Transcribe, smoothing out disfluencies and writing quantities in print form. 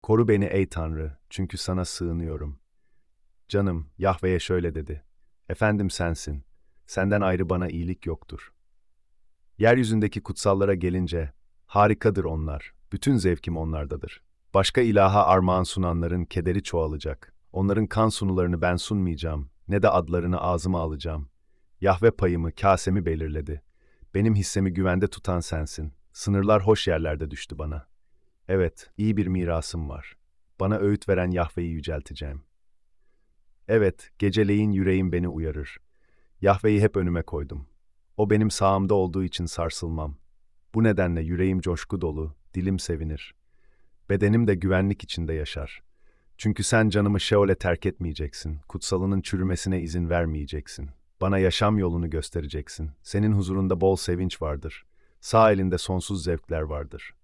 Koru beni ey Tanrı, çünkü sana sığınıyorum. Canım, Yahve'ye şöyle dedi. Efendim sensin. Senden ayrı bana iyilik yoktur. Yeryüzündeki kutsallara gelince, harikadır onlar. Bütün zevkim onlardadır. Başka ilaha armağan sunanların kederi çoğalacak. Onların kan sunularını ben sunmayacağım, ne de adlarını ağzıma alacağım. Yahve payımı, kâsemi belirledi. Benim hissemi güvende tutan sensin. Sınırlar hoş yerlerde düştü bana. Evet, iyi bir mirasım var. Bana öğüt veren Yahve'yi yücelteceğim. Evet, geceleyin yüreğim beni uyarır. Yahve'yi hep önüme koydum. O benim sağımda olduğu için sarsılmam. Bu nedenle yüreğim coşku dolu, dilim sevinir. Bedenim de güvenlik içinde yaşar. Çünkü sen canımı Şeol'e terk etmeyeceksin, kutsalının çürümesine izin vermeyeceksin. Bana yaşam yolunu göstereceksin. Senin huzurunda bol sevinç vardır. Sağ elinde sonsuz zevkler vardır.